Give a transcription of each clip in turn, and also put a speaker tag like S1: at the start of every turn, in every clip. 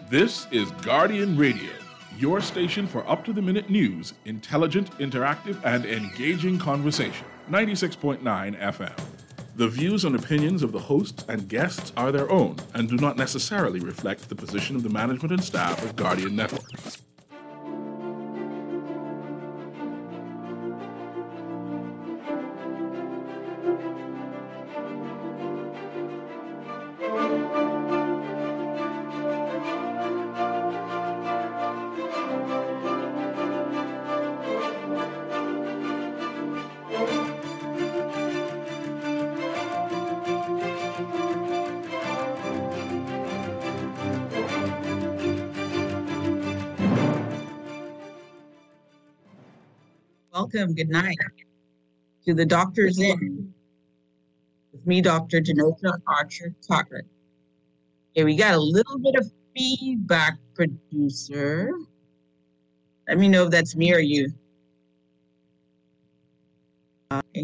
S1: This is Guardian Radio, your station for up-to-the-minute news, intelligent, interactive, and engaging conversation. 96.9 FM. The views and opinions of the hosts and guests are their own and do not necessarily reflect the position of the management and staff of Guardian Network.
S2: Welcome, good night to the Doctor's In with me, Dr. Janota Archer-Cochran. Okay, we got a little bit of feedback, producer. Let me know if that's me or you. Okay.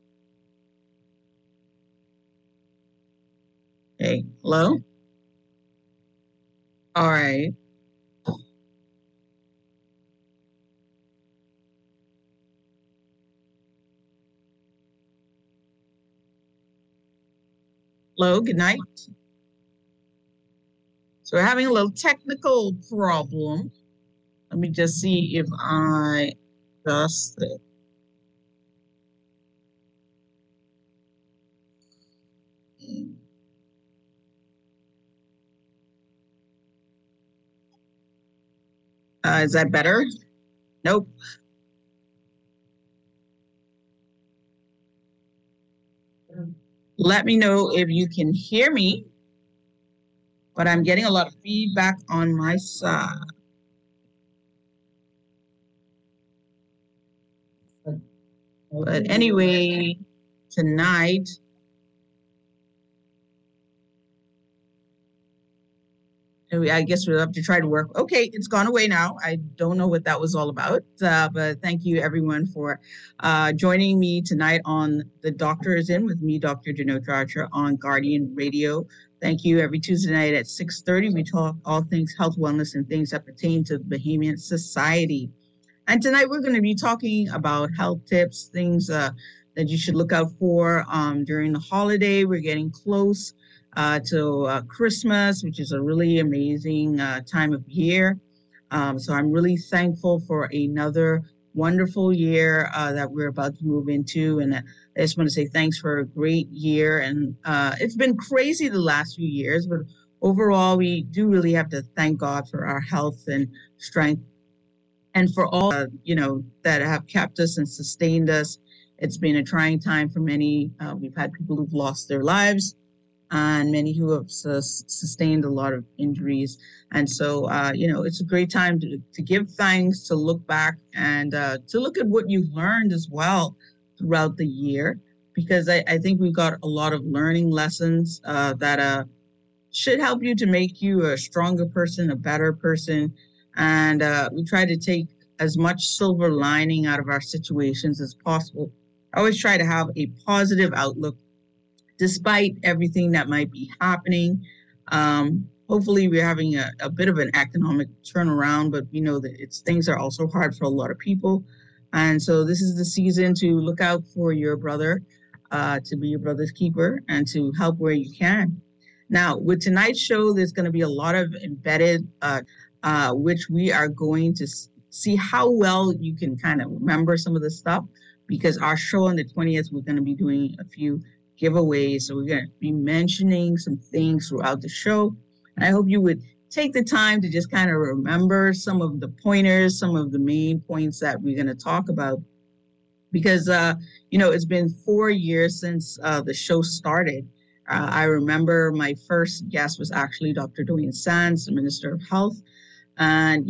S2: Okay, hello? All right. Hello, good night. So we're having a little technical problem. Let me just see if I adjust it. Is that better? Nope. Let me know if you can hear me, but I'm getting a lot of feedback on my side. But anyway, tonight, I guess we'll have to try to work. Okay, it's gone away now. I don't know what that was all about, but thank you everyone for joining me tonight on The Doctor Is In with me, Dr. Janota Archer, on Guardian Radio. Thank you. Every Tuesday night at 6:30, we talk all things health, wellness, and things that pertain to the Bahamian society. And tonight we're going to be talking about health tips, things that you should look out for during the holiday. We're getting close to Christmas, which is a really amazing time of year. So I'm really thankful for another wonderful year that we're about to move into. And I just want to say thanks for a great year. And it's been crazy the last few years, but overall, we do really have to thank God for our health and strength and for all, that have kept us and sustained us. It's been a trying time for many. We've had people who've lost their lives, and many who have sustained a lot of injuries. And so, it's a great time to give thanks, to look back, and to look at what you've learned as well throughout the year, because I think we've got a lot of learning lessons that should help you to make you a stronger person, a better person. And we try to take as much silver lining out of our situations as possible. I always try to have a positive outlook despite everything that might be happening. Hopefully we're having a bit of an economic turnaround, but we know that things are also hard for a lot of people. And so this is the season to look out for your brother, to be your brother's keeper, and to help where you can. Now, with tonight's show, there's going to be a lot of embedded, which we are going to see how well you can kind of remember some of the stuff, because our show on the 20th, we're going to be doing a few giveaways. So we're going to be mentioning some things throughout the show. And I hope you would take the time to just kind of remember some of the pointers, some of the main points that we're going to talk about. Because, it's been 4 years since the show started. I remember my first guest was actually Dr. Dwayne Sands, the Minister of Health. And,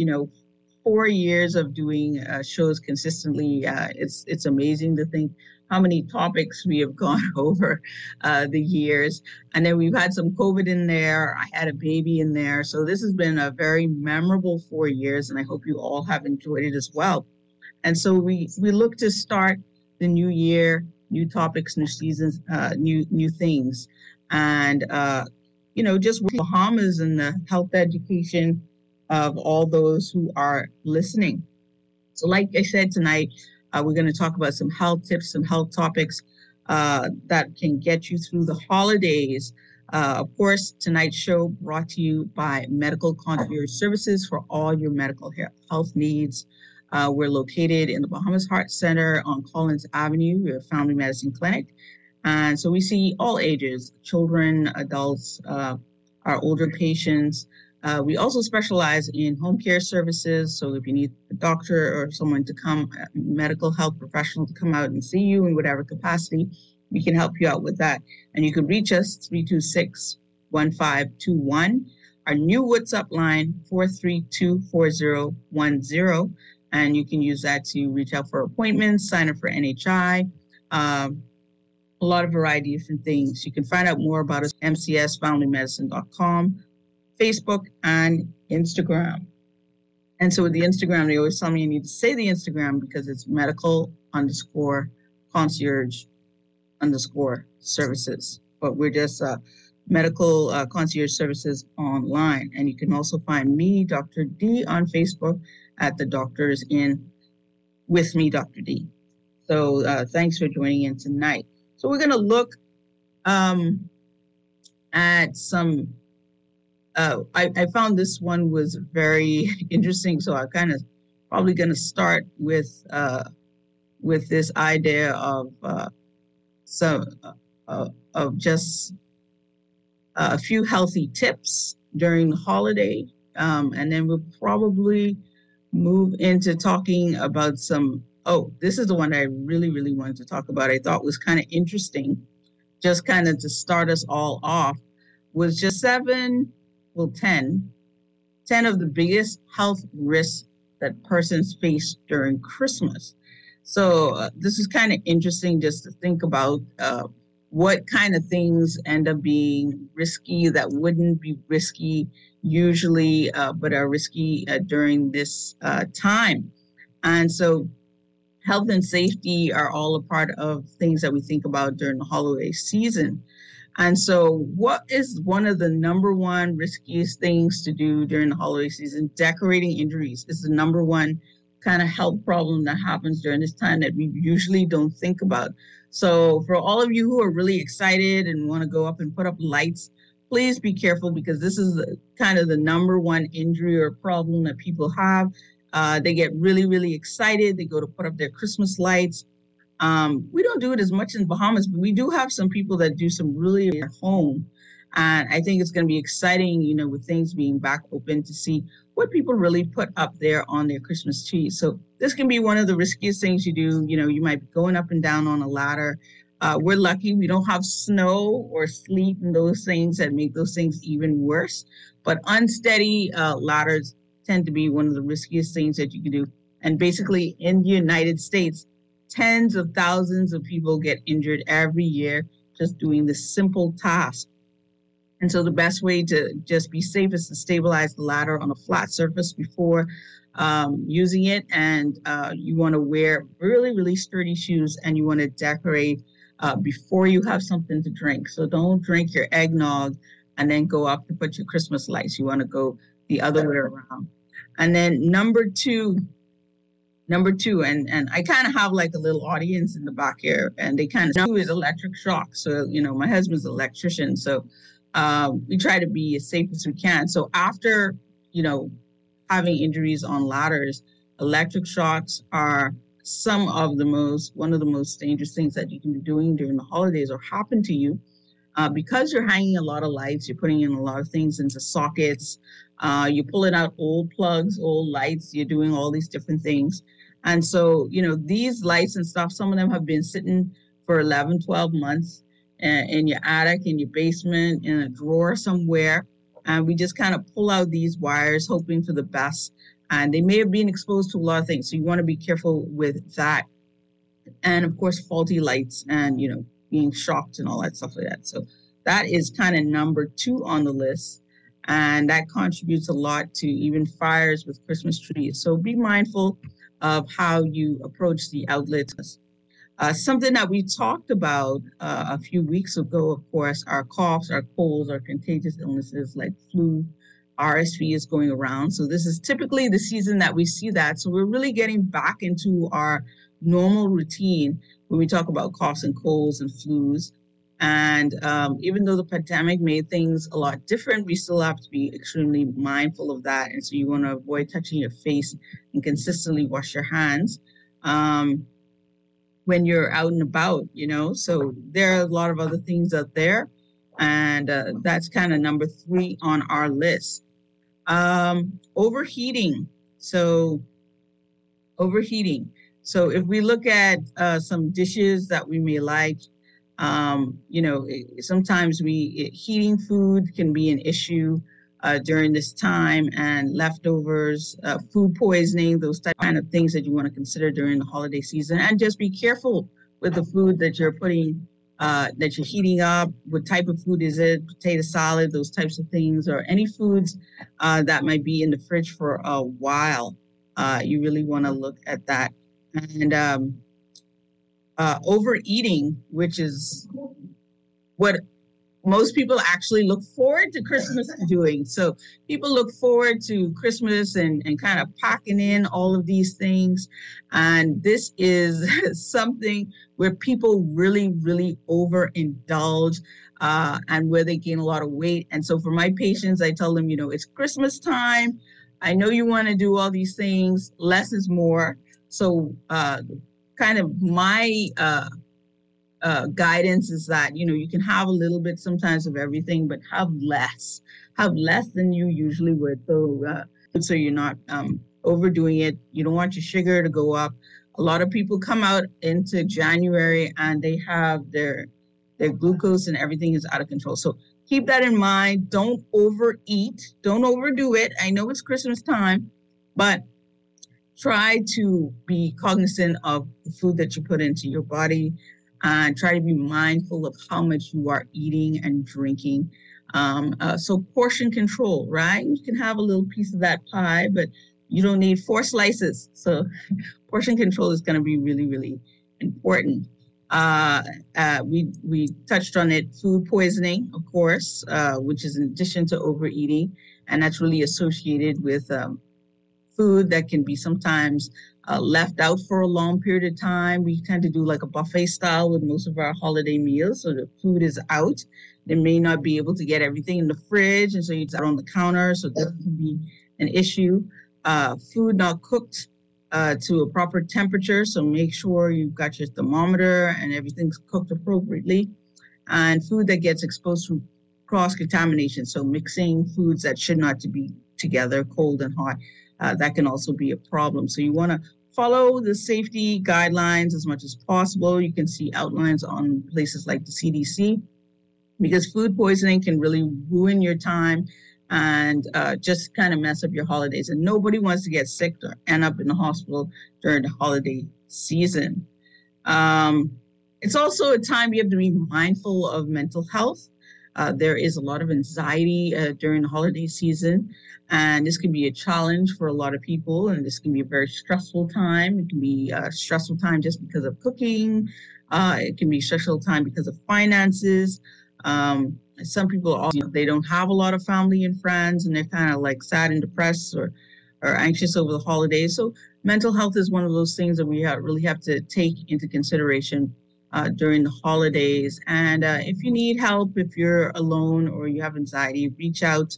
S2: 4 years of doing shows consistently, it's amazing to think how many topics we have gone over the years. And then we've had some COVID in there. I had a baby in there. So this has been a very memorable 4 years, and I hope you all have enjoyed it as well. And so we look to start the new year, new topics, new seasons, new things. And just Bahamas and the health education of all those who are listening. So like I said tonight, we're going to talk about some health tips, some health topics that can get you through the holidays. Of course, tonight's show brought to you by Medical Concierge Services for all your medical health needs. We're located in the Bahamas Heart Center on Collins Avenue. We're a family medicine clinic. And so we see all ages, children, adults, our older patients. We also specialize in home care services. So if you need a doctor or someone to come, a medical health professional to come out and see you in whatever capacity, we can help you out with that. And you can reach us 326-1521. Our new WhatsApp line, 432-4010. And you can use that to reach out for appointments, sign up for NHI, a lot of variety of different things. You can find out more about us at mcsfamilymedicine.com, Facebook, and Instagram. And so with the Instagram, they always tell me I need to say the Instagram because it's medical_concierge_services. But we're just medical concierge services online. And you can also find me, Dr. D, on Facebook at the Doctors In with me, Dr. D. So thanks for joining in tonight. So we're going to look at some, I found this one was very interesting. So I kind of probably going to start with this idea of just a few healthy tips during the holiday. And then we'll probably move into talking about this is the one I really, really wanted to talk about. I thought was kind of interesting, just kind of to start us all off, was just 10 of the biggest health risks that persons face during Christmas. So this is kind of interesting just to think about what kind of things end up being risky that wouldn't be risky usually, but are risky during this time. And so health and safety are all a part of things that we think about during the holiday season. And so what is one of the number one riskiest things to do during the holiday season? Decorating injuries is the number one kind of health problem that happens during this time that we usually don't think about. So for all of you who are really excited and want to go up and put up lights, please be careful because this is kind of the number one injury or problem that people have. They get really, really excited. They go to put up their Christmas lights. We don't do it as much in Bahamas, but we do have some people that do some really at home. And I think it's going to be exciting, with things being back open to see what people really put up there on their Christmas trees. So this can be one of the riskiest things you do. You might be going up and down on a ladder. We're lucky we don't have snow or sleet and those things that make those things even worse. But unsteady ladders tend to be one of the riskiest things that you can do. And basically in the United States, tens of thousands of people get injured every year just doing this simple task. And so the best way to just be safe is to stabilize the ladder on a flat surface before using it. And you want to wear really, really sturdy shoes, and you want to decorate before you have something to drink. So don't drink your eggnog and then go up to put your Christmas lights. You want to go the other way around. And then number two, and I kind of have like a little audience in the back here, and they kind of know is electric shock. So, my husband's an electrician. So we try to be as safe as we can. So after, having injuries on ladders, electric shocks are one of the most dangerous things that you can be doing during the holidays or happen to you. Because you're hanging a lot of lights, you're putting in a lot of things into sockets, you're pulling out old plugs, old lights, you're doing all these different things. And so, these lights and stuff, some of them have been sitting for 11, 12 months in your attic, in your basement, in a drawer somewhere. And we just kind of pull out these wires, hoping for the best. And they may have been exposed to a lot of things. So you want to be careful with that. And of course, faulty lights and, being shocked and all that stuff like that. So that is kind of number 2 on the list. And that contributes a lot to even fires with Christmas trees. So be mindful of how you approach the outlets. Something that we talked about a few weeks ago, of course, are coughs, our colds, our contagious illnesses like flu, RSV is going around. So this is typically the season that we see that. So we're really getting back into our normal routine when we talk about coughs and colds and flus. And even though the pandemic made things a lot different, we still have to be extremely mindful of that. And so you want to avoid touching your face and consistently wash your hands. When you're out and about, so there are a lot of other things out there. And that's kind of number 3 on our list. Overheating. So if we look at some dishes that we may like, sometimes heating food can be an issue during this time, and leftovers, food poisoning, those kind of things that you want to consider during the holiday season. And just be careful with the food that you're putting, that you're heating up. What type of food is it? Potato salad, those types of things, or any foods that might be in the fridge for a while. You really want to look at that. And overeating, which is what most people actually look forward to Christmas doing. So people look forward to Christmas and kind of packing in all of these things. And this is something where people really, really overindulge and where they gain a lot of weight. And so for my patients, I tell them, it's Christmas time. I know you want to do all these things. Less is more. So kind of my guidance is that, you can have a little bit sometimes of everything, but have less than you usually would. So you're not overdoing it. You don't want your sugar to go up. A lot of people come out into January and they have their glucose and everything is out of control. So keep that in mind. Don't overeat. Don't overdo it. I know it's Christmas time, but try to be cognizant of the food that you put into your body, and try to be mindful of how much you are eating and drinking. So portion control, right? You can have a little piece of that pie, but you don't need 4 slices. So portion control is going to be really, really important. We touched on it, food poisoning, of course, which is in addition to overeating, and that's really associated with food that can be sometimes left out for a long period of time. We tend to do like a buffet style with most of our holiday meals. So the food is out. They may not be able to get everything in the fridge, and so it's out on the counter. So that can be an issue. Food not cooked to a proper temperature. So make sure you've got your thermometer and everything's cooked appropriately. And food that gets exposed to cross-contamination. So mixing foods that should not to be together, cold and hot. That can also be a problem. So you want to follow the safety guidelines as much as possible. You can see outlines on places like the CDC, because food poisoning can really ruin your time and just kind of mess up your holidays. And nobody wants to get sick or end up in the hospital during the holiday season. It's also a time you have to be mindful of mental health. There is a lot of anxiety during the holiday season, and this can be a challenge for a lot of people, and this can be a very stressful time. It can be a stressful time just because of cooking. It can be a stressful time because of finances. Some people also, they don't have a lot of family and friends, and they're kind of like sad and depressed or anxious over the holidays. So mental health is one of those things that we really have to take into consideration during the holidays. And if you need help, if you're alone or you have anxiety, reach out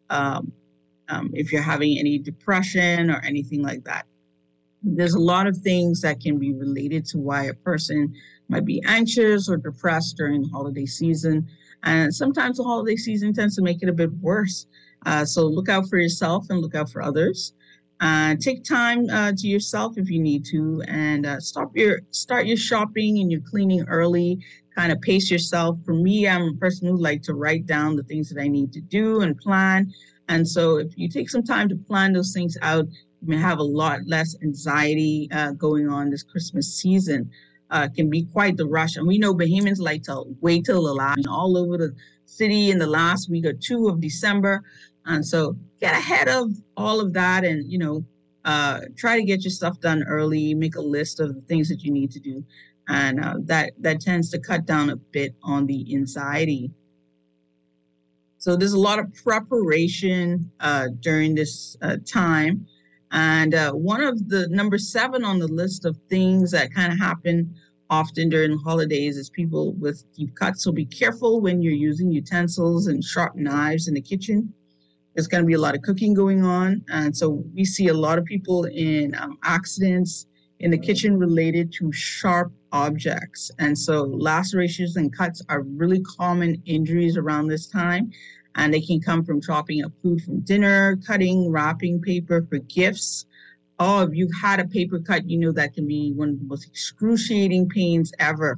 S2: if you're having any depression or anything like that. There's a lot of things that can be related to why a person might be anxious or depressed during the holiday season. And sometimes the holiday season tends to make it a bit worse. So look out for yourself and look out for others. Take time to yourself if you need to, and start your shopping and your cleaning early. Kind of pace yourself. For me, I'm a person who like to write down the things that I need to do and plan. And so if you take some time to plan those things out, you may have a lot less anxiety going on this Christmas season. It can be quite the rush. And we know Bahamians like to wait till the last, all over the city in the last week or two of December. And so get ahead of all of that and, try to get your stuff done early, make a list of the things that you need to do. And that tends to cut down a bit on the anxiety. So there's a lot of preparation during this time. And one of the number 7 on the list of things that kind of happen often during the holidays is people with deep cuts. So be careful when you're using utensils and sharp knives in the kitchen. There's going to be a lot of cooking going on. And so we see a lot of people in accidents in the kitchen related to sharp objects. And so lacerations and cuts are really common injuries around this time. And they can come from chopping up food from dinner, cutting, wrapping paper for gifts. Oh, if you've had a paper cut, you know that can be one of the most excruciating pains ever.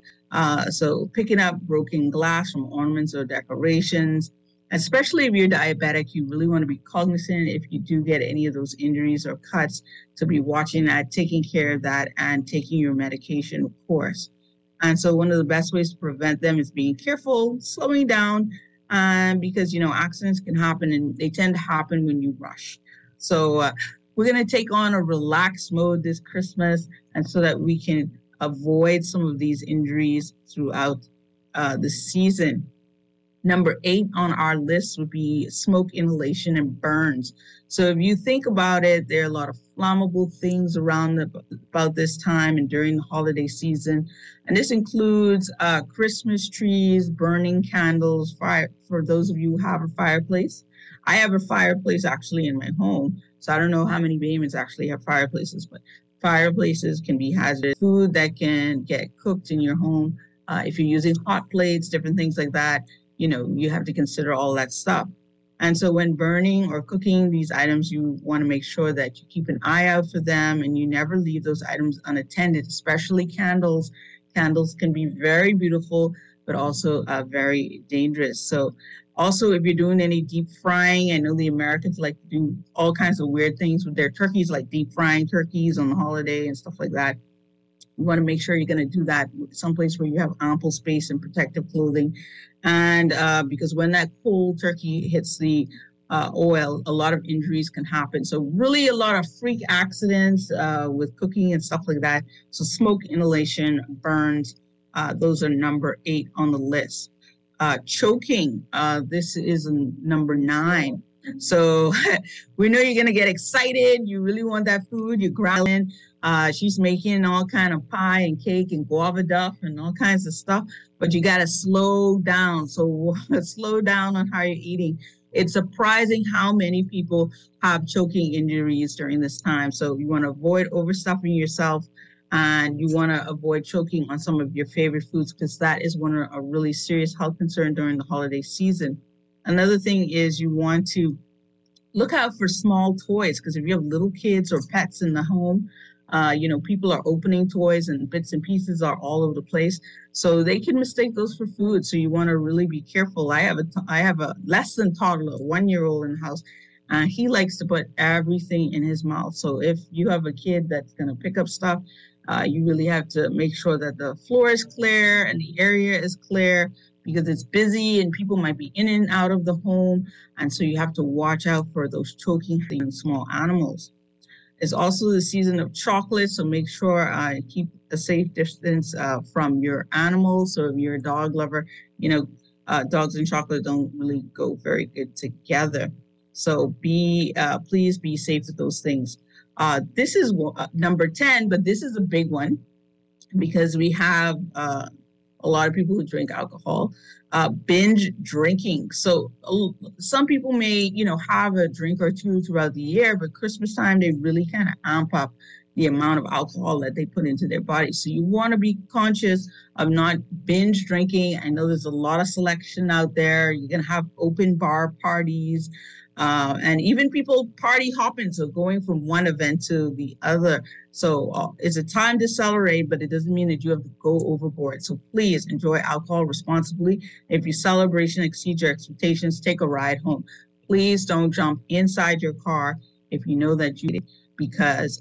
S2: So picking up broken glass from ornaments or decorations, especially if you're diabetic, you really want to be cognizant if you do get any of those injuries or cuts to be watching that, taking care of that, and taking your medication, of course. And so one of the best ways to prevent them is being careful, slowing down, because, accidents can happen and they tend to happen when you rush. So we're going to take on a relaxed mode this Christmas, and so that we can avoid some of these injuries throughout the season. Number 8 on our list would be smoke inhalation and burns. So if you think about it, there are a lot of flammable things around about this time and during the holiday season. And this includes Christmas trees, burning candles, fire. For those of you who have a fireplace. I have a fireplace actually in my home. So I don't know how many Baymans actually have fireplaces, but fireplaces can be hazardous. Food that can get cooked in your home. If you're using hot plates, different things like that, you have to consider all that stuff. And so when burning or cooking these items, you want to make sure that you keep an eye out for them and you never leave those items unattended, especially candles. Candles can be very beautiful, but also very dangerous. So also, if you're doing any deep frying, I know the Americans like to do all kinds of weird things with their turkeys, like deep frying turkeys on the holiday and stuff like that. You want to make sure you're going to do that someplace where you have ample space and protective clothing. And because when that cold turkey hits the oil, a lot of injuries can happen. So really a lot of freak accidents with cooking and stuff like that. So smoke inhalation, burns, those are number 8 on the list. Choking, this is number 9. So we know you're going to get excited. You really want that food. You're growling. She's making all kind of pie and cake and guava duff and all kinds of stuff, but you got to slow down. So slow down on how you're eating. It's surprising how many people have choking injuries during this time. So you want to avoid overstuffing yourself, and you want to avoid choking on some of your favorite foods, because that is a really serious health concern during the holiday season. Another thing is you want to look out for small toys, because if you have little kids or pets in the home, people are opening toys and bits and pieces are all over the place. So they can mistake those for food. So you want to really be careful. I have a less than toddler, 1-year-old in the house. He likes to put everything in his mouth. So if you have a kid that's going to pick up stuff, you really have to make sure that the floor is clear and the area is clear, because it's busy and people might be in and out of the home. And so you have to watch out for those choking in small animals. It's also the season of chocolate, so make sure keep a safe distance from your animals. So if you're a dog lover, dogs and chocolate don't really go very good together. So please be safe with those things. This is number 10, but this is a big one because we have a lot of people who drink alcohol. Binge drinking. So some people may, have a drink or two throughout the year, but Christmas time, they really kind of amp up the amount of alcohol that they put into their body. So you want to be conscious of not binge drinking. I know there's a lot of selection out there. You're going to have open bar parties. And even people party hopping, so going from one event to the other. So it's a time to celebrate, but it doesn't mean that you have to go overboard. So please enjoy alcohol responsibly. If your celebration exceeds your expectations, take a ride home. Please don't jump inside your car if you know that you did, because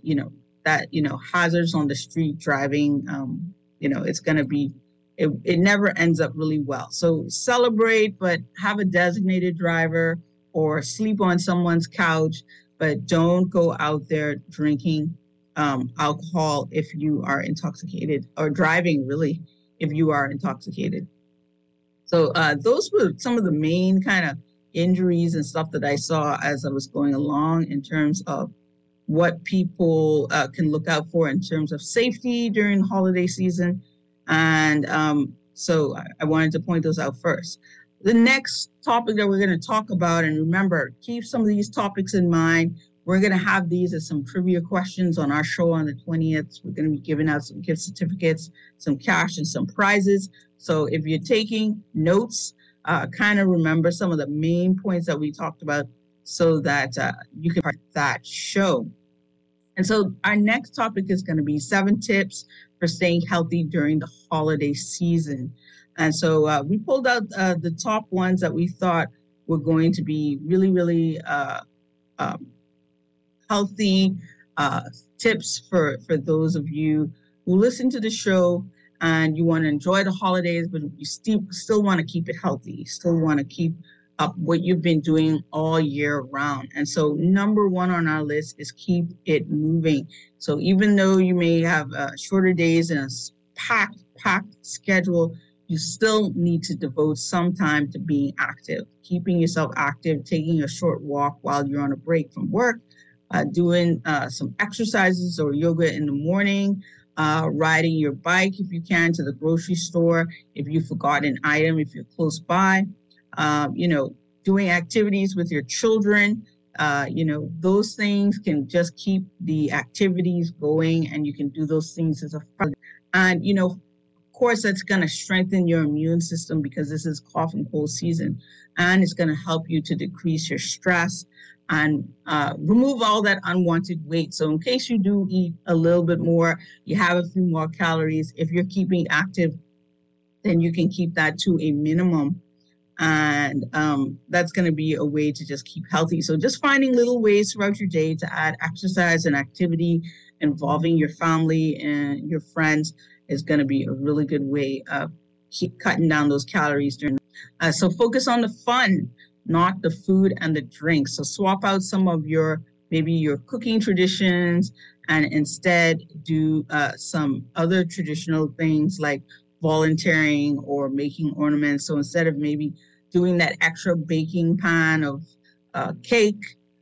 S2: hazards on the street driving, it's going to be. It never ends up really well. So celebrate, but have a designated driver, or sleep on someone's couch, but don't go out there drinking alcohol if you are intoxicated, or driving really if you are intoxicated. So those were some of the main kind of injuries and stuff that I saw as I was going along in terms of what people can look out for in terms of safety during holiday season. And so I wanted to point those out first. The next topic that we're going to talk about, and remember, keep some of these topics in mind. We're going to have these as some trivia questions on our show on the 20th. We're going to be giving out some gift certificates, some cash, and some prizes. So if you're taking notes, kind of remember some of the main points that we talked about so that you can part that show. And so our next topic is going to be 7 tips for staying healthy during the holiday season. And so we pulled out the top ones that we thought were going to be really, really healthy tips for those of you who listen to the show and you want to enjoy the holidays, but you still want to keep it healthy. You still want to keep up what you've been doing all year round. And so number 1 on our list is keep it moving. So even though you may have shorter days and a packed schedule, you still need to devote some time to being active, keeping yourself active, taking a short walk while you're on a break from work, doing some exercises or yoga in the morning, riding your bike if you can to the grocery store, if you forgot an item, if you're close by, doing activities with your children. Those things can just keep the activities going, and you can do those things as a fun. And, of course, that's going to strengthen your immune system because this is cough and cold season, and it's going to help you to decrease your stress and remove all that unwanted weight. So in case you do eat a little bit more, you have a few more calories. If you're keeping active, then you can keep that to a minimum. And that's going to be a way to just keep healthy. So just finding little ways throughout your day to add exercise and activity involving your family and your friends is going to be a really good way of keep cutting down those calories during. So focus on the fun, not the food and the drinks. So swap out some of maybe your cooking traditions and instead do some other traditional things like volunteering or making ornaments. So instead of maybe doing that extra baking pan of cake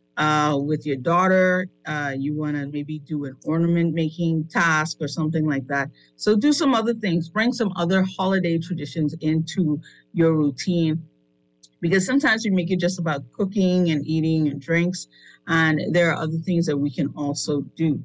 S2: with your daughter, you want to maybe do an ornament making task or something like that. So do some other things, bring some other holiday traditions into your routine, because sometimes we make it just about cooking and eating and drinks, and there are other things that we can also do.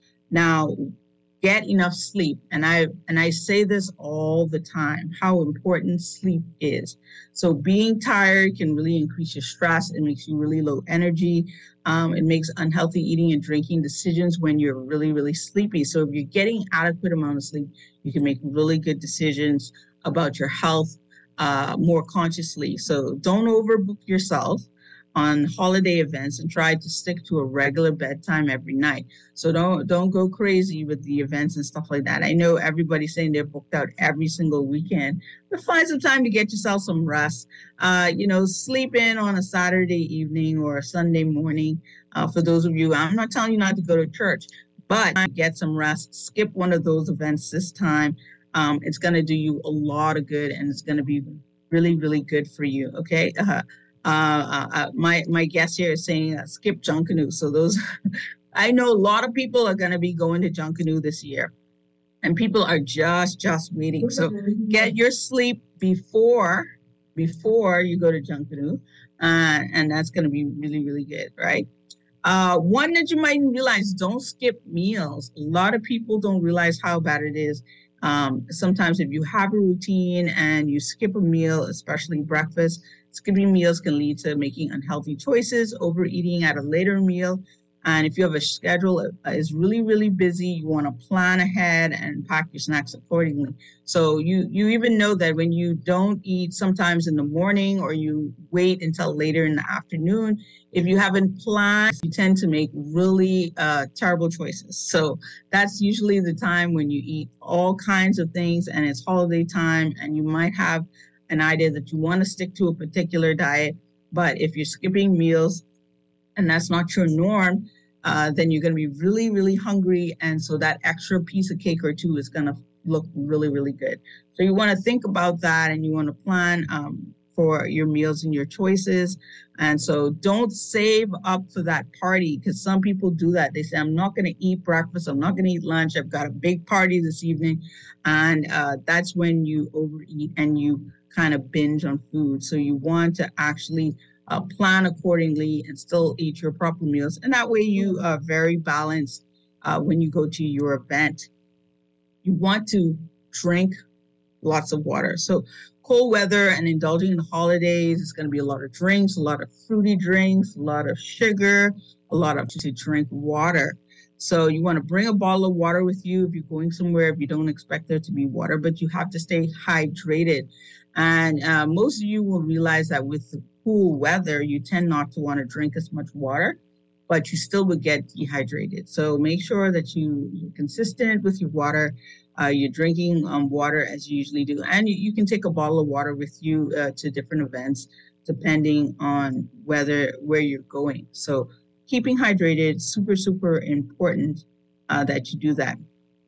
S2: Now, get enough sleep. And I say this all the time, how important sleep is. So being tired can really increase your stress. It makes you really low energy. It makes unhealthy eating and drinking decisions when you're really, really sleepy. So if you're getting adequate amount of sleep, you can make really good decisions about your health more consciously. So don't overbook yourself on holiday events and try to stick to a regular bedtime every night. So don't go crazy with the events and stuff like that. I know everybody's saying they're booked out every single weekend, but find some time to get yourself some rest. Sleep in on a Saturday evening or a Sunday morning. For those of you, I'm not telling you not to go to church, but get some rest. Skip one of those events this time. It's going to do you a lot of good, and it's going to be really, really good for you. Okay. My guest here is saying skip Junkanoo. So those, I know a lot of people are going to be going to Junkanoo this year, and people are just waiting. So get your sleep before you go to Junkanoo, and that's going to be really, really good, right? One that you might realize, don't skip meals. A lot of people don't realize how bad it is. Sometimes if you have a routine and you skip a meal, especially breakfast, skipping meals can lead to making unhealthy choices, overeating at a later meal. And if you have a schedule that is really, really busy, you want to plan ahead and pack your snacks accordingly. So you even know that when you don't eat sometimes in the morning or you wait until later in the afternoon, if you haven't planned, you tend to make really terrible choices. So that's usually the time when you eat all kinds of things and it's holiday time and you might have an idea that you want to stick to a particular diet. But if you're skipping meals and that's not your norm, then you're going to be really, really hungry. And so that extra piece of cake or two is going to look really, really good. So you want to think about that, and you want to plan for your meals and your choices. And so don't save up for that party, because some people do that. They say, I'm not going to eat breakfast. I'm not going to eat lunch. I've got a big party this evening. And that's when you overeat and you kind of binge on food. So you want to actually plan accordingly and still eat your proper meals. And that way you are very balanced when you go to your event. You want to drink lots of water. So cold weather and indulging in the holidays, it's going to be a lot of drinks, a lot of fruity drinks, a lot of sugar, a lot of to drink water. So you want to bring a bottle of water with you if you're going somewhere, if you don't expect there to be water, but you have to stay hydrated. And most of you will realize that with the cool weather, you tend not to want to drink as much water, but you still would get dehydrated. So make sure that you're consistent with your water. You're drinking water as you usually do. And you can take a bottle of water with you to different events, depending on where you're going. So keeping hydrated, super, super important that you do that.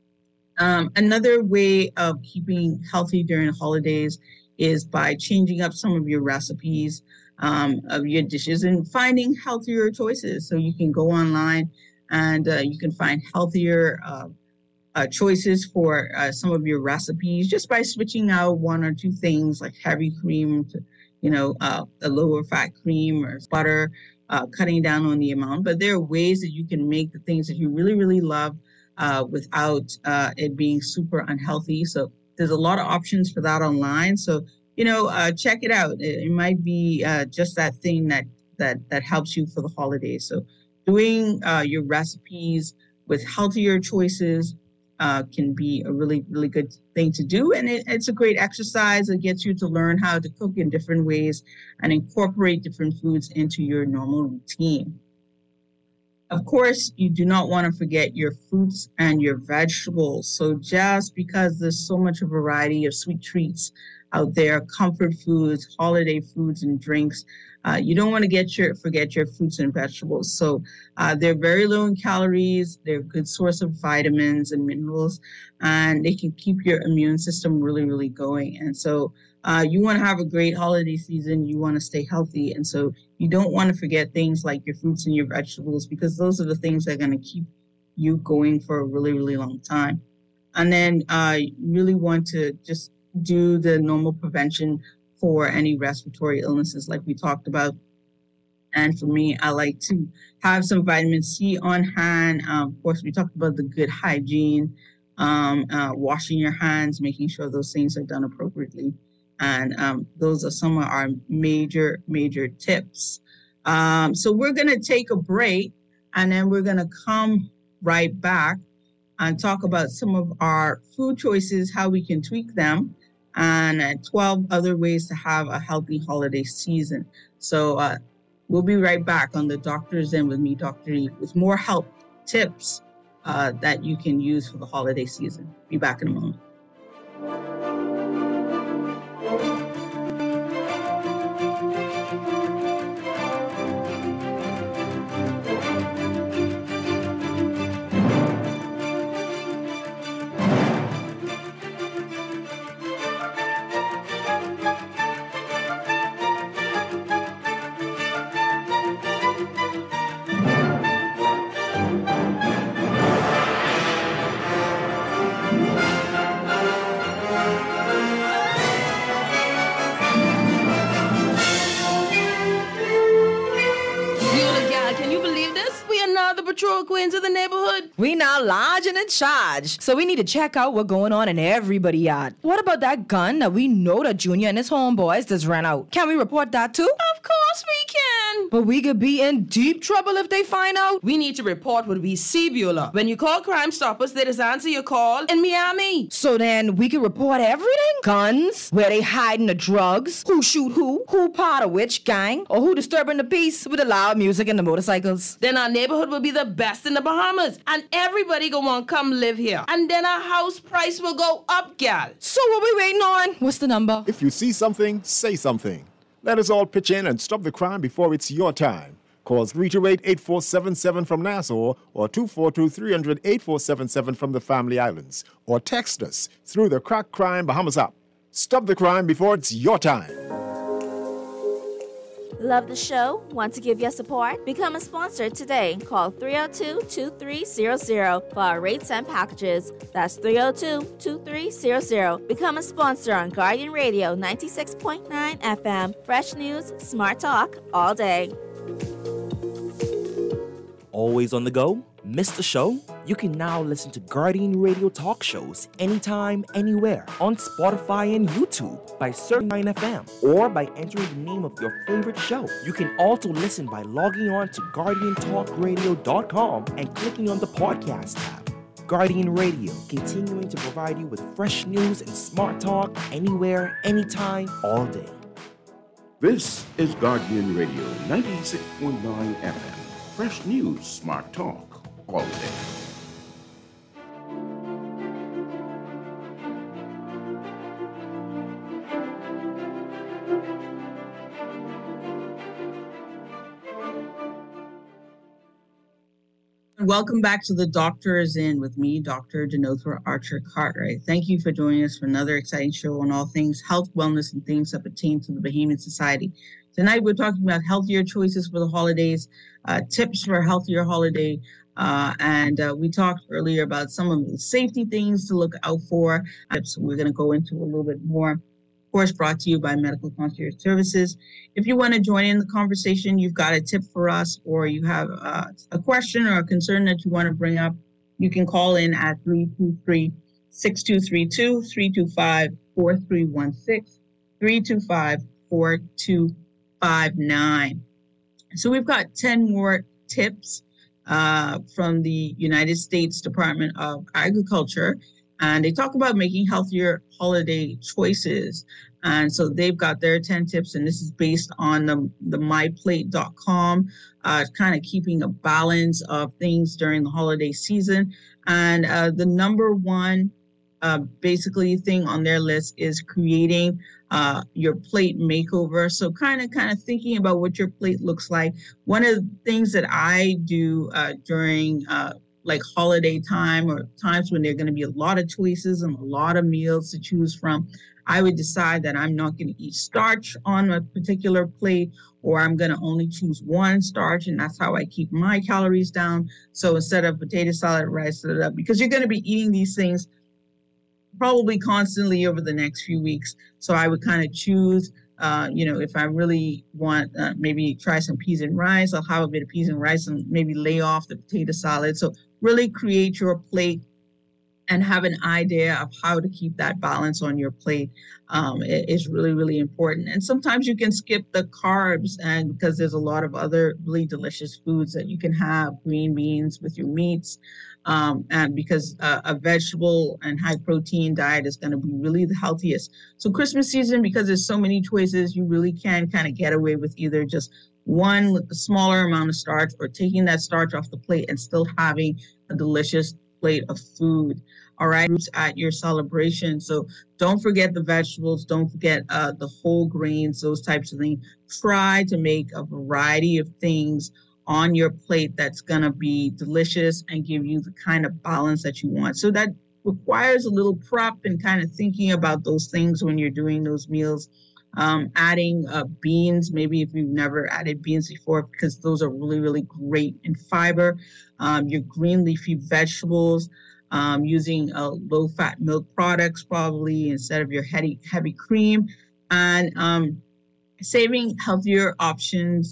S2: Another way of keeping healthy during the holidays is by changing up some of your recipes of your dishes and finding healthier choices. So you can go online and you can find healthier choices for some of your recipes just by switching out one or two things like heavy cream to, a lower fat cream or butter, cutting down on the amount. But there are ways that you can make the things that you really, really love without it being super unhealthy. So there's a lot of options for that online. So, check it out. It might be just that thing that helps you for the holidays. So doing your recipes with healthier choices can be a really, really good thing to do. And it's a great exercise. It gets you to learn how to cook in different ways and incorporate different foods into your normal routine. Of course, you do not want to forget your fruits and your vegetables. So just because there's so much variety of sweet treats out there, comfort foods, holiday foods and drinks, you don't want to forget your fruits and vegetables. So they're very low in calories. They're a good source of vitamins and minerals, and they can keep your immune system really, really going. And so you want to have a great holiday season. You want to stay healthy. And so you don't want to forget things like your fruits and your vegetables, because those are the things that are going to keep you going for a really, really long time. And then you really want to just do the normal prevention for any respiratory illnesses like we talked about. And for me, I like to have some vitamin C on hand. Of course, we talked about the good hygiene, washing your hands, making sure those things are done appropriately. And those are some of our major, major tips. So we're going to take a break, and then we're going to come right back and talk about some of our food choices, how we can tweak them, and 12 other ways to have a healthy holiday season. So we'll be right back on the Doctor's In with me, Dr. Eve, with more health tips that you can use for the holiday season. Be back in a moment.
S3: Patrol queens of the neighborhood.
S4: We now large and in charge, so we need to check out what's going on in everybody's yard. What about that gun that we know that Junior and his homeboys just ran out? Can we report that too?
S3: Of course we can.
S4: But we could be in deep trouble if they find out.
S3: We need to report what we see, Beulah. When you call Crime Stoppers, they just answer your call in Miami.
S4: So then we can report everything? Guns, where they hiding the drugs, who shoot who part of which gang, or who disturbing the peace with the loud music and the motorcycles.
S3: Then our neighborhood will be the best in the Bahamas, and everybody gonna want to come live here. And then our house price will go up, gal.
S4: So what we waiting on? What's the number?
S5: If you see something, say something. Let us all pitch in and stop the crime before it's your time. Call 328-8477 from Nassau or 242-300-8477 from the Family Islands. Or text us through the Crack Crime Bahamas app. Stop the crime before it's your time.
S6: Love the show? Want to give your support? Become a sponsor today. Call 302-2300 for our rates and packages. That's 302-2300. Become a sponsor on Guardian Radio 96.9 FM. Fresh news, smart talk, all day.
S7: Always on the go? Missed the show? You can now listen to Guardian Radio talk shows anytime, anywhere on Spotify and YouTube by searching 9FM or by entering the name of your favorite show. You can also listen by logging on to GuardianTalkRadio.com and clicking on the podcast tab. Guardian Radio, continuing to provide you with fresh news and smart talk anywhere, anytime, all day.
S8: This is Guardian Radio 96.9 FM. Fresh news, smart talk, all day.
S2: Welcome back to The Doctor is In with me, Dr. Denothra Archer Cartwright. Thank you for joining us for another exciting show on all things health, wellness, and things that pertain to the Bahamian society. Tonight, we're talking about healthier choices for the holidays, tips for a healthier holiday, and we talked earlier about some of the safety things to look out for. So we're going to go into a little bit more. Of course, brought to you by Medical Concierge Services. If you want to join in the conversation, you've got a tip for us, or you have a question or a concern that you want to bring up, you can call in at 323-6232, 325-4316, 325-4259. So we've got 10 more tips from the United States Department of Agriculture, and they talk about making healthier holiday choices. And so they've got their 10 tips, and this is based on the myplate.com, kind of keeping a balance of things during the holiday season. And the number one basically thing on their list is creating your plate makeover. So kind of thinking about what your plate looks like. One of the things that I do during like holiday time or times when there are going to be a lot of choices and a lot of meals to choose from, I would decide that I'm not going to eat starch on a particular plate, or I'm going to only choose one starch, and that's how I keep my calories down. So instead of potato salad, rice, because you're going to be eating these things probably constantly over the next few weeks. So I would kind of choose, if I really want maybe try some peas and rice, I'll have a bit of peas and rice and maybe lay off the potato salad. So really create your plate and have an idea of how to keep that balance on your plate is really, really important. And sometimes you can skip the carbs, and because there's a lot of other really delicious foods that you can have, green beans with your meats, and because a vegetable and high protein diet is going to be really the healthiest. So Christmas season, because there's so many choices, you really can kind of get away with either just one smaller amount of starch or taking that starch off the plate and still having a delicious plate of food. All right, at your celebration. So don't forget the vegetables, don't forget the whole grains, those types of things. Try to make a variety of things on your plate that's going to be delicious and give you the kind of balance that you want. So that requires a little prep and kind of thinking about those things when you're doing those meals. Adding beans, maybe if you've never added beans before, because those are really, really great in fiber. Your green leafy vegetables, using low-fat milk products probably instead of your heavy cream, and saving healthier options,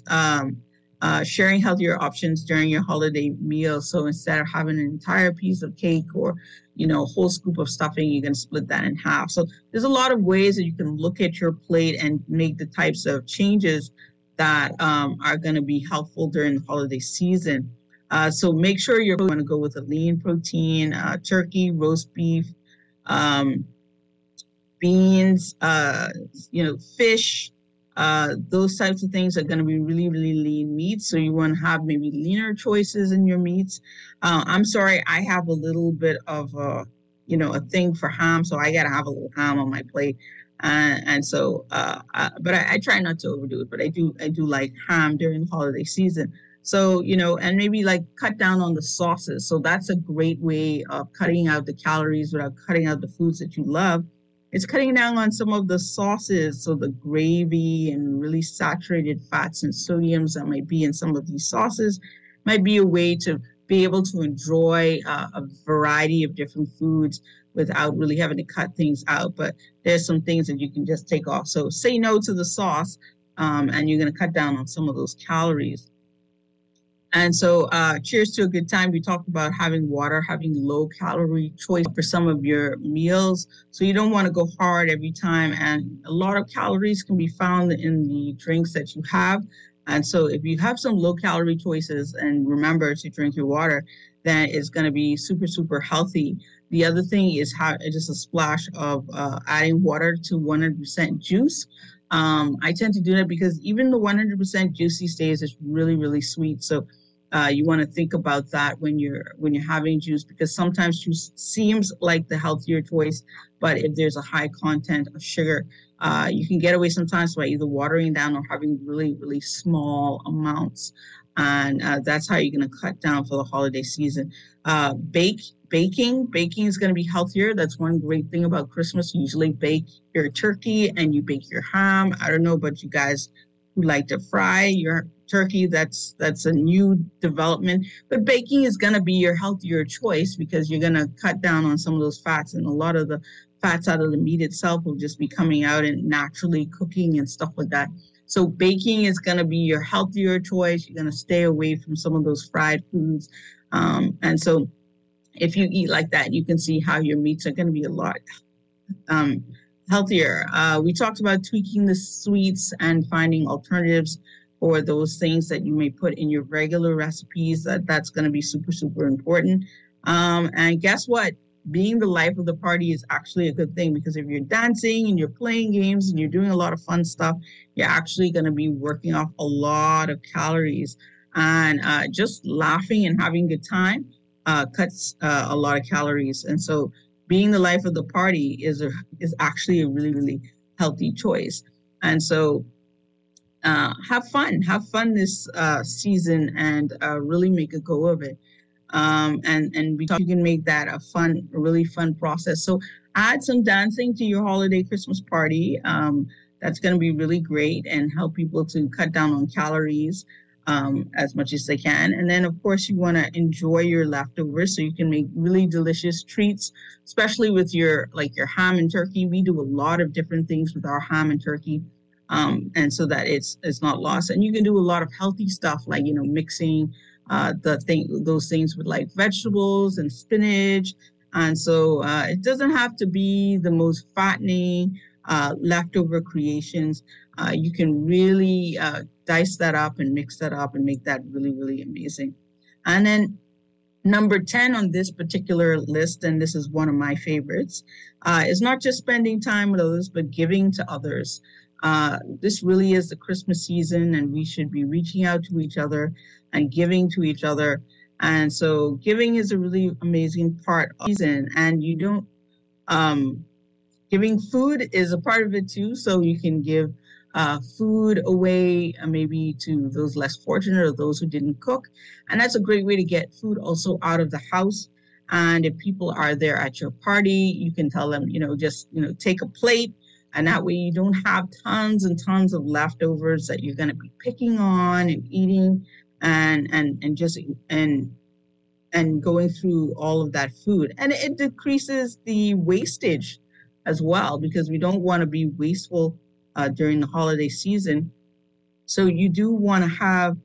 S2: sharing healthier options during your holiday meal. So instead of having an entire piece of cake or a whole scoop of stuffing, you can split that in half. So there's a lot of ways that you can look at your plate and make the types of changes that are going to be helpful during the holiday season. So make sure you're going to go with a lean protein, turkey, roast beef, beans, fish. Those types of things are going to be really, really lean meats. So you want to have maybe leaner choices in your meats. I'm sorry, I have a little bit of a thing for ham, so I got to have a little ham on my plate. But I try not to overdo it, but I do like ham during the holiday season. So, and maybe like cut down on the sauces. So that's a great way of cutting out the calories without cutting out the foods that you love. It's cutting down on some of the sauces, so the gravy and really saturated fats and sodiums that might be in some of these sauces might be a way to be able to enjoy a variety of different foods without really having to cut things out. But there's some things that you can just take off. So say no to the sauce, and you're going to cut down on some of those calories. And so cheers to a good time. We talked about having water, having low calorie choice for some of your meals. So you don't want to go hard every time. And a lot of calories can be found in the drinks that you have. And so if you have some low calorie choices and remember to drink your water, then it's going to be super, super healthy. The other thing is just a splash of adding water to 100% juice. I tend to do that because even the 100% juice these days is really, really sweet. So you want to think about that when you're having juice, because sometimes juice seems like the healthier choice, but if there's a high content of sugar, you can get away sometimes by either watering down or having really, really small amounts. And that's how you're going to cut down for the holiday season. Baking is going to be healthier. That's one great thing about Christmas. You usually bake your turkey and you bake your ham. I don't know about you guys who like to fry your turkey. That's a new development. But baking is going to be your healthier choice because you're going to cut down on some of those fats, and a lot of the fats out of the meat itself will just be coming out and naturally cooking and stuff like that. So baking is going to be your healthier choice. You're going to stay away from some of those fried foods. And so if you eat like that, you can see how your meats are going to be a lot healthier. We talked about tweaking the sweets and finding alternatives for those things that you may put in your regular recipes. That's going to be super, super important. And guess what? Being the life of the party is actually a good thing, because if you're dancing and you're playing games and you're doing a lot of fun stuff, you're actually going to be working off a lot of calories. And just laughing and having a good time cuts a lot of calories. And so being the life of the party is actually a really, really healthy choice. And so have fun this season and really make a go of it. And we thought you can make that a really fun process. So add some dancing to your holiday Christmas party. That's going to be really great and help people to cut down on calories as much as they can. And then, of course, you want to enjoy your leftovers, so you can make really delicious treats, especially with your ham and turkey. We do a lot of different things with our ham and turkey, and so that it's not lost. And you can do a lot of healthy stuff, like mixing those things with like vegetables and spinach. And so it doesn't have to be the most fattening leftover creations. You can really dice that up and mix that up and make that really, really amazing. And then number 10 on this particular list, and this is one of my favorites, is not just spending time with others, but giving to others. This really is the Christmas season, and we should be reaching out to each other and giving to each other. And so giving is a really amazing part of the season. And you don't, giving food is a part of it too. So you can give food away maybe to those less fortunate or those who didn't cook. And that's a great way to get food also out of the house. And if people are there at your party, you can tell them, just take a plate. And that way you don't have tons and tons of leftovers that you're going to be picking on and eating and going through all of that food. And it decreases the wastage as well, because we don't want to be wasteful during the holiday season. So you do want to have,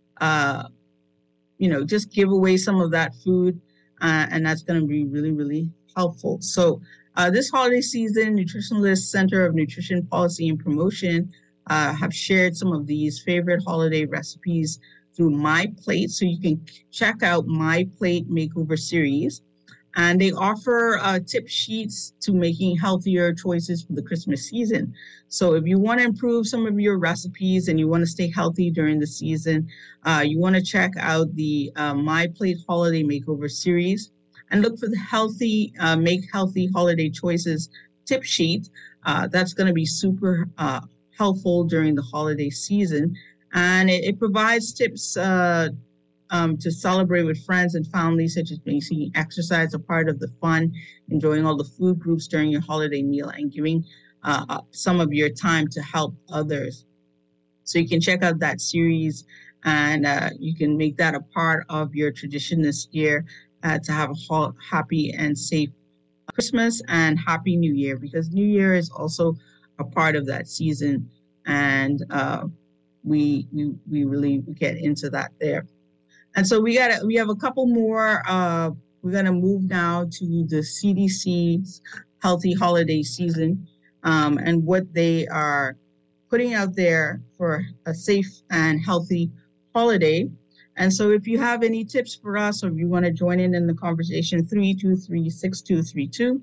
S2: just give away some of that food, and that's going to be really, really helpful. So this holiday season, Nutritionalist Center of Nutrition Policy and Promotion have shared some of these favorite holiday recipes through My Plate. So you can check out My Plate Makeover Series. And they offer tip sheets to making healthier choices for the Christmas season. So if you want to improve some of your recipes and you want to stay healthy during the season, you want to check out the My Plate Holiday Makeover Series and look for the Make Healthy Holiday Choices tip sheet. That's going to be super helpful during the holiday season. And it provides tips to celebrate with friends and family, such as making exercise a part of the fun, enjoying all the food groups during your holiday meal, and giving some of your time to help others. So you can check out that series, and you can make that a part of your tradition this year to have a happy and safe Christmas and Happy New Year, because New Year is also a part of that season, and we really get into that there. And so we have a couple more. We're gonna move now to the CDC's Healthy Holiday Season, and what they are putting out there for a safe and healthy holiday. And so if you have any tips for us, or if you want to join in the conversation, 323-6232,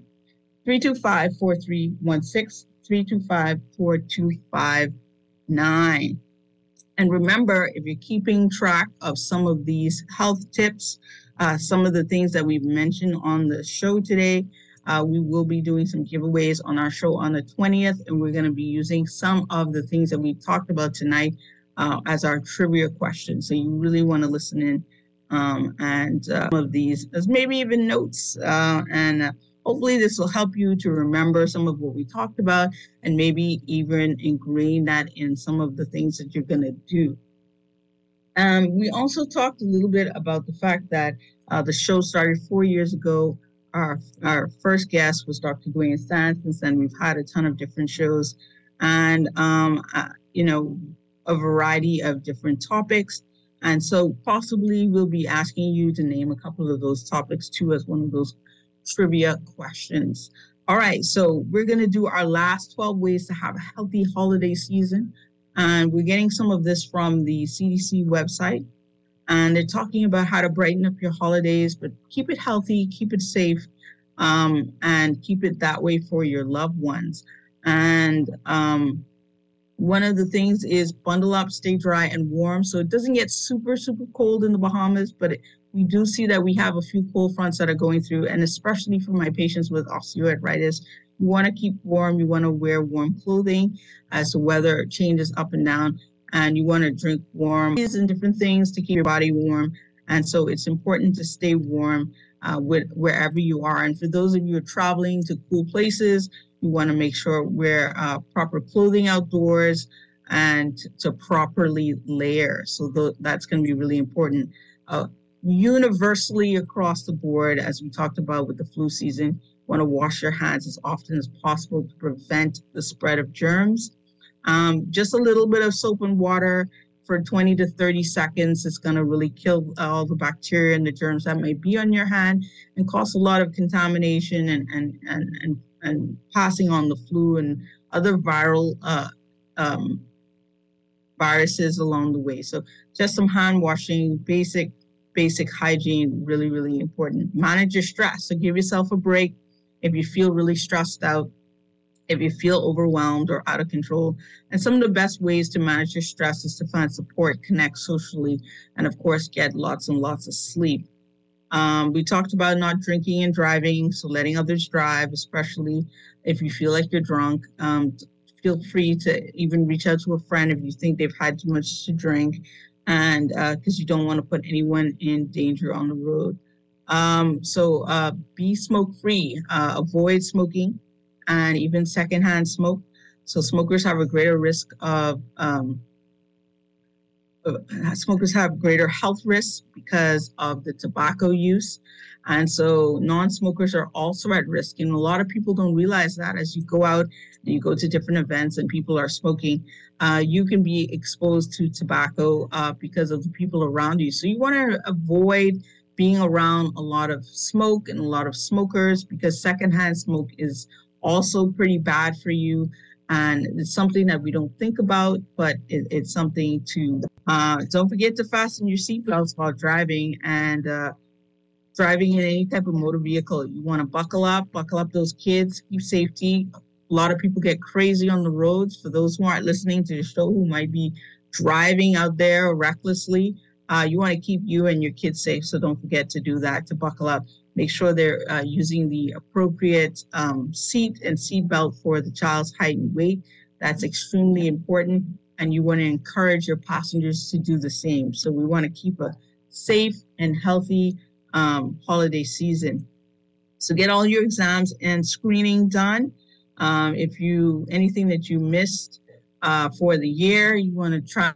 S2: 325-4316, 325-4259. And remember, if you're keeping track of some of these health tips, some of the things that we've mentioned on the show today, we will be doing some giveaways on our show on the 20th, and we're going to be using some of the things that we talked about tonight as our trivia questions. So you really want to listen in, and some of these as maybe even notes, and hopefully this will help you to remember some of what we talked about, and maybe even ingrain that in some of the things that you're going to do. We also talked a little bit about the fact that the show started 4 years ago. Our first guest was Dr. Dwayne Sands. Since then, we've had a ton of different shows, and a variety of different topics. And so possibly we'll be asking you to name a couple of those topics too, as one of those trivia questions. All right, so we're going to do our last 12 ways to have a healthy holiday season. And we're getting some of this from the CDC website. And they're talking about how to brighten up your holidays, but keep it healthy, keep it safe, and keep it that way for your loved ones. And one of the things is bundle up, stay dry and warm, so it doesn't get super, super cold in the Bahamas, but we do see that we have a few cold fronts that are going through, and especially for my patients with osteoarthritis, you want to keep warm, you want to wear warm clothing as the weather changes up and down, and you want to drink warm and different things to keep your body warm. And so it's important to stay warm wherever you are. And for those of you who are traveling to cool places, you want to make sure wear proper clothing outdoors and to properly layer. So that's going to be really important. Universally across the board, as we talked about with the flu season, you want to wash your hands as often as possible to prevent the spread of germs. Just a little bit of soap and water for 20 to 30 seconds is going to really kill all the bacteria and the germs that may be on your hand and cause a lot of contamination and passing on the flu and other viral viruses along the way. So just some hand washing, basic hygiene, really, really important. Manage your stress. So give yourself a break if you feel really stressed out, if you feel overwhelmed or out of control. And some of the best ways to manage your stress is to find support, connect socially, and of course, get lots and lots of sleep. We talked about not drinking and driving, so letting others drive, especially if you feel like you're drunk. Feel free to even reach out to a friend if you think they've had too much to drink, and because you don't want to put anyone in danger on the road. So be smoke-free, avoid smoking and even secondhand smoke. So smokers have a greater risk of smokers have greater health risks because of the tobacco use. And so non-smokers are also at risk. And a lot of people don't realize that as you go out, you go to different events and people are smoking, you can be exposed to tobacco because of the people around you. So you want to avoid being around a lot of smoke and a lot of smokers, because secondhand smoke is also pretty bad for you. And it's something that we don't think about, but it's something to, don't forget to fasten your seatbelts while driving, and driving in any type of motor vehicle. You want to buckle up those kids, keep safety. A lot of people get crazy on the roads. For those who aren't listening to the show, who might be driving out there recklessly, you want to keep you and your kids safe. So don't forget to do that, to buckle up. Make sure they're using the appropriate seat and seat belt for the child's height and weight. That's extremely important. and you want to encourage your passengers to do the same. So we want to keep a safe and healthy holiday season. So get all your exams and screening done. If anything that you missed for the year, you want to try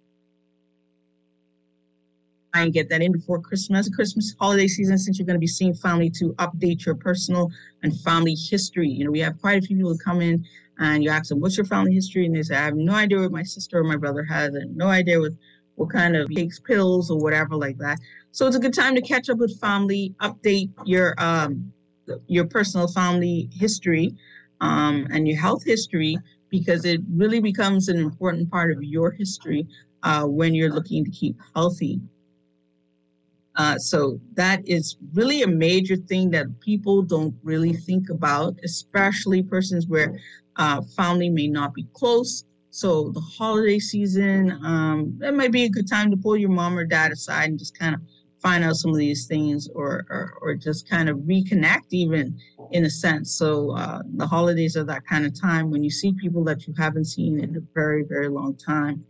S2: and get that in before Christmas holiday season, since you're going to be seeing family, to update your personal and family history. We have quite a few people who come in and you ask them, what's your family history? And they say, I have no idea what my sister or my brother has, and no idea what kind of takes pills or whatever like that. So it's a good time to catch up with family, update your personal family history and your health history, because it really becomes an important part of your history when you're looking to keep healthy. So that is really a major thing that people don't really think about, especially persons where family may not be close. So the holiday season, that might be a good time to pull your mom or dad aside and just kind of find out some of these things, or just kind of reconnect, even in a sense. So the holidays are that kind of time when you see people that you haven't seen in a very, very long time.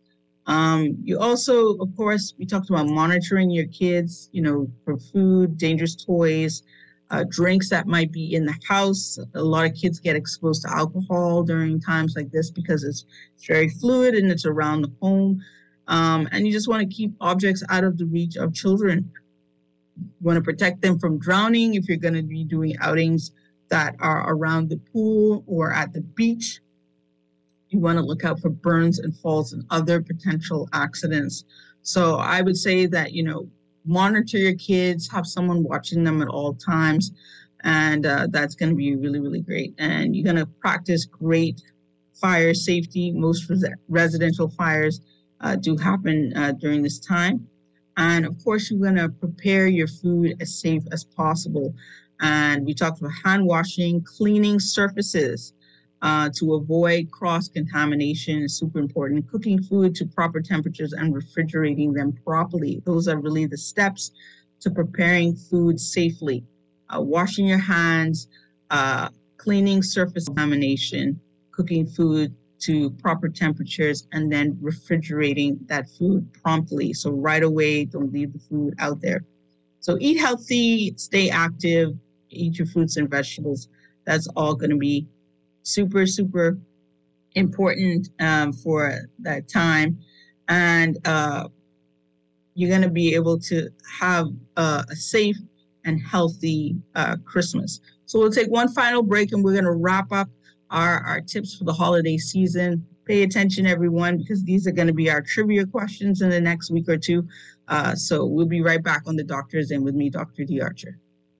S2: You also, of course, we talked about monitoring your kids, for food, dangerous toys, drinks that might be in the house. A lot of kids get exposed to alcohol during times like this because it's very fluid and it's around the home. And you just want to keep objects out of the reach of children. You want to protect them from drowning if you're going to be doing outings that are around the pool or at the beach. You want to look out for burns and falls and other potential accidents. So I would say that, monitor your kids, have someone watching them at all times, and that's going to be really, really great. And you're going to practice great fire safety. Most residential fires do happen during this time. And of course, you're going to prepare your food as safe as possible. And we talked about hand washing, cleaning surfaces to avoid cross-contamination is super important. Cooking food to proper temperatures and refrigerating them properly. Those are really the steps to preparing food safely. Washing your hands, cleaning surface contamination, cooking food to proper temperatures, and then refrigerating that food promptly. So right away, don't leave the food out there. So eat healthy, stay active, eat your fruits and vegetables. That's all going to be super, super important for that time. And you're going to be able to have a safe and healthy Christmas. So we'll take one final break and we're going to wrap up our tips for the holiday season. Pay attention, everyone, because these are going to be our trivia questions in the next week or two. So we'll be right back on The Doctor's In with me, Dr. D. Archer.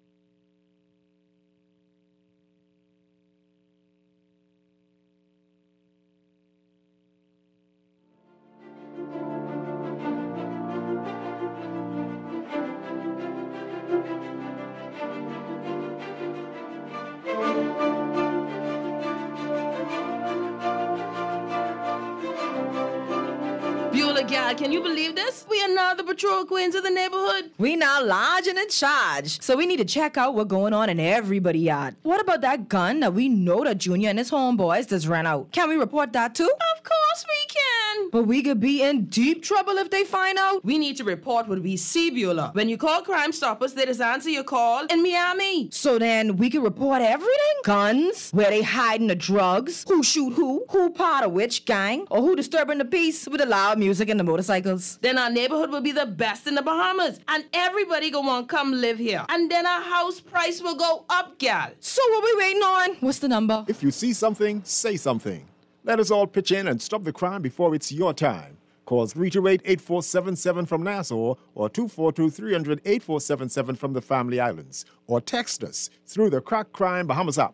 S3: Gal, can you believe this? We are now the patrol queens of the neighborhood.
S4: We now large and in charge. So we need to check out what's going on in everybody's yard. What about that gun that we know that Junior and his homeboys just ran out? Can we report that too?
S3: Of course we can.
S4: But we could be in deep trouble if they find out.
S3: We need to report what we see, Beulah. When you call Crime Stoppers, they just answer your call in Miami.
S4: So then we can report everything? Guns, where they hiding the drugs, who shoot who part of which gang, or who disturbing the peace with the loud music and the motorcycles.
S3: Then our neighborhood will be the best in the Bahamas, and everybody gonna want to come live here. And then our house price will go up, gal.
S4: So what we waiting on? What's the number?
S5: If you see something, say something. Let us all pitch in and stop the crime before it's your time. Call 328-8477 from Nassau or 242-300-8477 from the Family Islands. Or text us through the Crack Crime Bahamas app.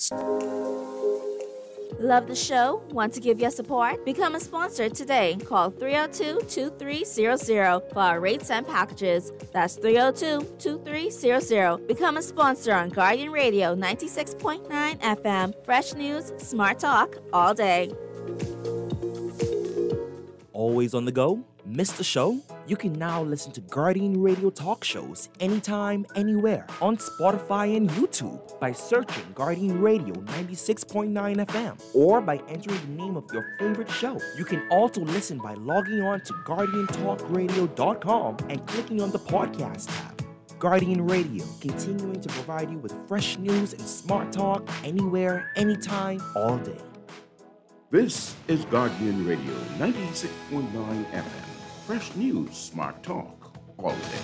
S6: Love the show? Want to give your support? Become a sponsor today. Call 302-2300 for our rates and packages. That's 302-2300. Become a sponsor on Guardian Radio 96.9 FM. Fresh news, smart talk, all day.
S7: Always on the go? Missed the show? You can now listen to Guardian Radio talk shows anytime, anywhere on Spotify and YouTube by searching Guardian Radio 96.9 FM or by entering the name of your favorite show. You can also listen by logging on to GuardianTalkRadio.com and clicking on the podcast tab. Guardian Radio, continuing to provide you with fresh news and smart talk anywhere, anytime, all day.
S8: This is Guardian Radio 96.9 FM. Fresh news, smart talk, all day.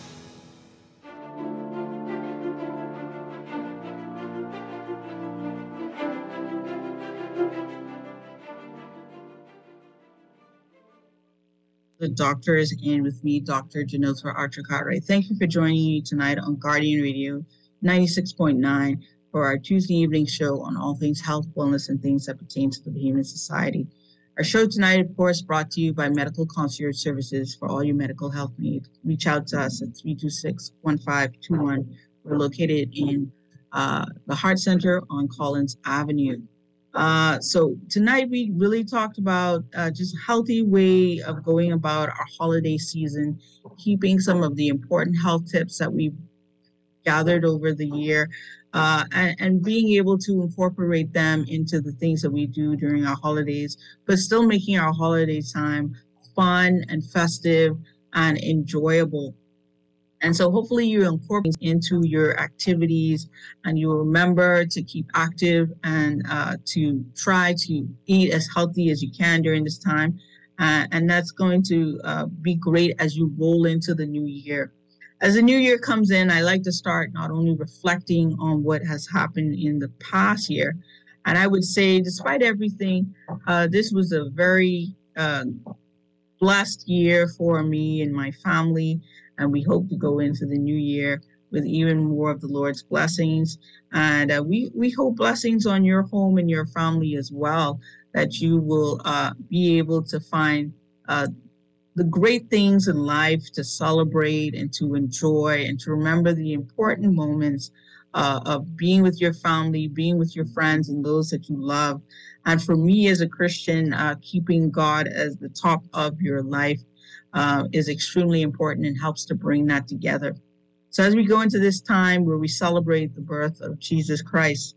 S2: The doctor is in with me, Dr. Janiltha Archer Cartwright. Thank you for joining me tonight on Guardian Radio 96.9 for our Tuesday evening show on all things health, wellness, and things that pertain to the Bahamian society. Our show tonight, of course, brought to you by Medical Concierge Services for all your medical health needs. Reach out to us at 326-1521. We're located in the Heart Center on Collins Avenue. So tonight we really talked about just a healthy way of going about our holiday season, keeping some of the important health tips that we've gathered over the year, and being able to incorporate them into the things that we do during our holidays, but still making our holiday time fun and festive and enjoyable. And so hopefully you incorporate into your activities and you remember to keep active and to try to eat as healthy as you can during this time. And that's going to be great as you roll into the new year. As the new year comes in, I like to start not only reflecting on what has happened in the past year, and I would say despite everything, this was a very blessed year for me and my family, and we hope to go into the new year with even more of the Lord's blessings. And we hope blessings on your home and your family as well, that you will be able to find the great things in life to celebrate and to enjoy and to remember the important moments of being with your family, being with your friends and those that you love. And for me as a Christian, keeping God as the top of your life is extremely important and helps to bring that together. So as we go into this time where we celebrate the birth of Jesus Christ,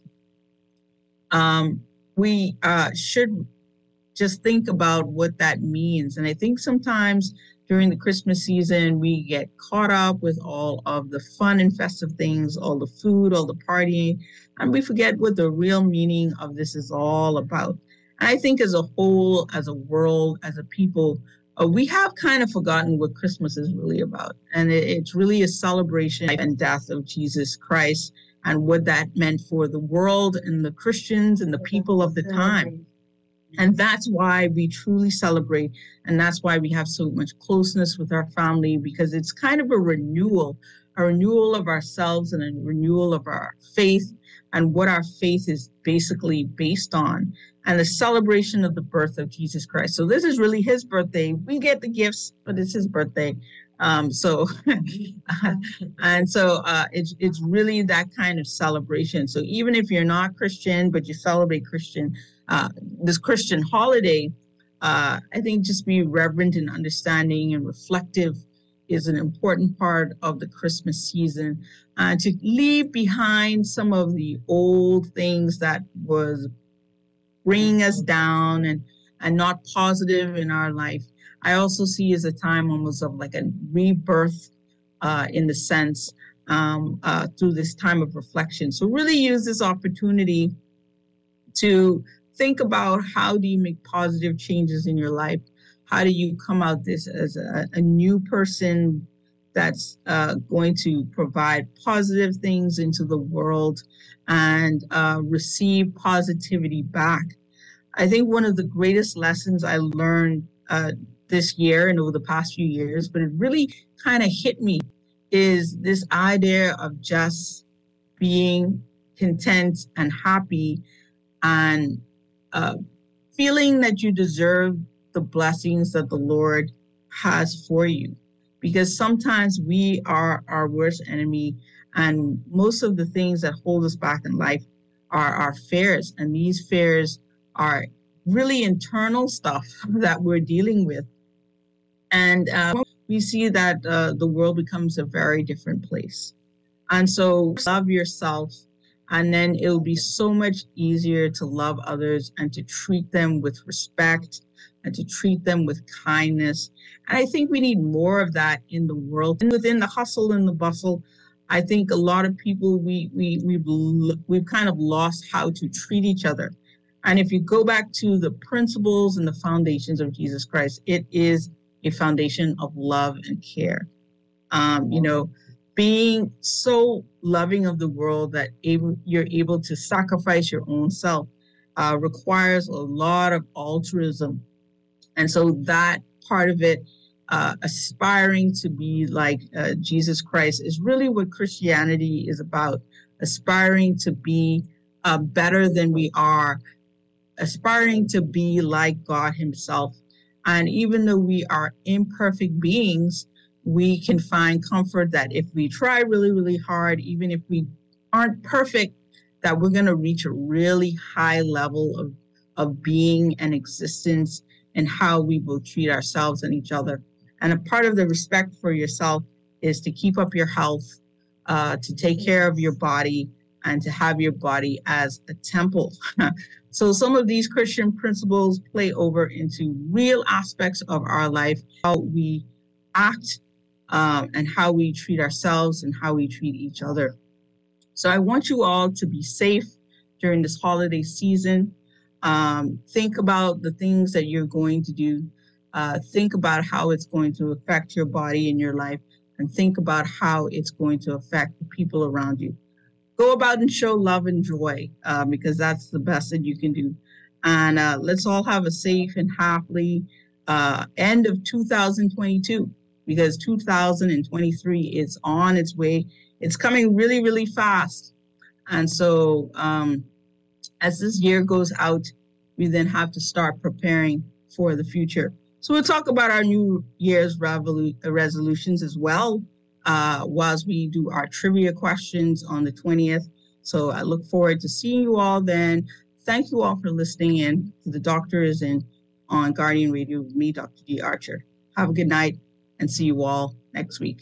S2: we should just think about what that means. And I think sometimes during the Christmas season, we get caught up with all of the fun and festive things, all the food, all the partying, and we forget what the real meaning of this is all about. And I think as a whole, as a world, as a people, we have kind of forgotten what Christmas is really about. And it's really a celebration and death of Jesus Christ and what that meant for the world and the Christians and the people of the time. And that's why we truly celebrate. And that's why we have so much closeness with our family, because it's kind of a renewal of ourselves and a renewal of our faith and what our faith is basically based on, and the celebration of the birth of Jesus Christ. So this is really his birthday. We get the gifts, but it's his birthday. It's really that kind of celebration. So even if you're not Christian, but you celebrate this Christian holiday, I think just be reverent and understanding and reflective is an important part of the Christmas season. To leave behind some of the old things that was bringing us down and not positive in our life. I also see as a time almost of like a rebirth in the sense through this time of reflection. So really use this opportunity to think about how do you make positive changes in your life? How do you come out this as a new person that's going to provide positive things into the world and receive positivity back? I think one of the greatest lessons I learned this year and over the past few years, but it really kind of hit me, is this idea of just being content and happy and feeling that you deserve the blessings that the Lord has for you. Because sometimes we are our worst enemy, and most of the things that hold us back in life are our fears. And these fears are really internal stuff that we're dealing with. And we see that the world becomes a very different place. And so love yourself, and then it'll be so much easier to love others and to treat them with respect and to treat them with kindness. And I think we need more of that in the world. And within the hustle and the bustle, I think a lot of people, we've kind of lost how to treat each other. And if you go back to the principles and the foundations of Jesus Christ, it is a foundation of love and care. Being so loving of the world that you're able to sacrifice your own self requires a lot of altruism. And so that part of it, aspiring to be like Jesus Christ, is really what Christianity is about. Aspiring to be better than we are, aspiring to be like God himself. And even though we are imperfect beings, we can find comfort that if we try really, really hard, even if we aren't perfect, that we're going to reach a really high level of being and existence and how we will treat ourselves and each other. And a part of the respect for yourself is to keep up your health, to take care of your body, and to have your body as a temple. So some of these Christian principles play over into real aspects of our life, how we act, and how we treat ourselves and how we treat each other. So I want you all to be safe during this holiday season. Think about the things that you're going to do. Think about how it's going to affect your body and your life, and think about how it's going to affect the people around you. Go about and show love and joy, because that's the best that you can do. And let's all have a safe and happy end of 2022, because 2023 is on its way. It's coming really, really fast. And so as this year goes out, we then have to start preparing for the future. So we'll talk about our New Year's resolutions as well, whilst we do our trivia questions on the 20th. So I look forward to seeing you all then. Thank you all for listening in to The Doctor Is In on Guardian Radio with me, Dr. D. Archer. Have a good night, and see you all next week.